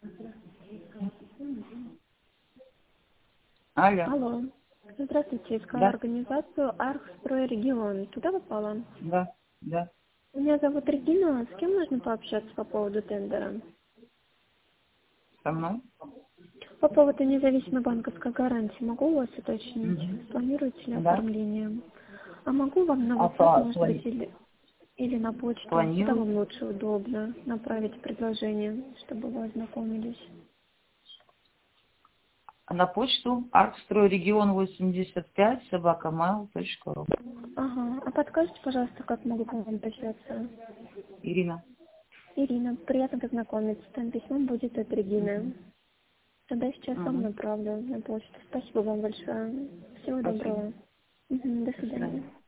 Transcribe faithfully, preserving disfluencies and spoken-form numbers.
Алло. Алло. Здравствуйте, искала Да, организацию Архстройрегион. Туда попала? да, да. Меня зовут Регина. С кем нужно пообщаться по поводу тендера? Со мной? По поводу независимой банковской гарантии могу у вас Мгм. уточнить? Планируете ли Да. оформление? А могу вам на А WhatsApp, по- может быть, плани- или, или на почту? Куда планирую. вам лучше удобно направить предложение, чтобы вы ознакомились? На почту аркстройрегион восемьдесят пять собака mail точка ру. Ага. А подскажите, пожалуйста, как могу к вам обращаться? Ирина. Ирина, приятно познакомиться. Там письмо будет от Регины. Мгм. Тогда сейчас вам Мгм. направлю на почту. Спасибо вам большое. Всего Спасибо. доброго. Мгм, до До свидания. свидания.